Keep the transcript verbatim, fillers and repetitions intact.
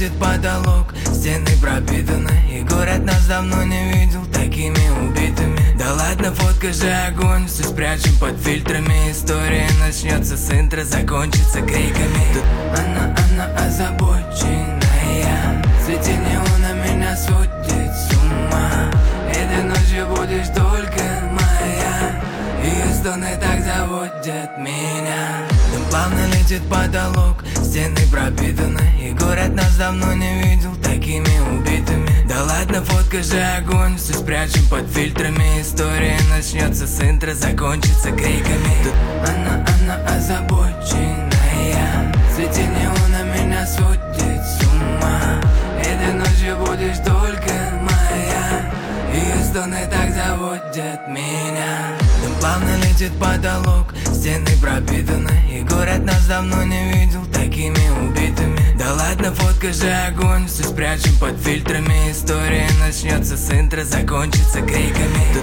летит потолок, стены пропитаны, и город нас давно не видел такими убитыми. Да ладно, фотка же огонь, все спрячем под фильтрами. История начнется с интро, закончится криками. Тут она, она озабоченная, в свете неона меня сводит с ума. Этой ночью будешь только моя, ее стоны так заводят меня. Дым плавно летит потолок, стены пропитаны, и город нас давно не видел такими убитыми. Да ладно, фотка же огонь, все спрячем под фильтрами. История начнется с интро, закончится криками. Тут она, она озабоченная, в свете неона меня сводит с ума. Этой ночью будешь только моя, ее стоны так заводят меня. Дым плавно летит потолок, стены пропитаны, и город нас давно не видел такими убитыми. Да ладно, фотка же огонь, все спрячем под фильтрами. История начнется с интро, закончится криками. Тут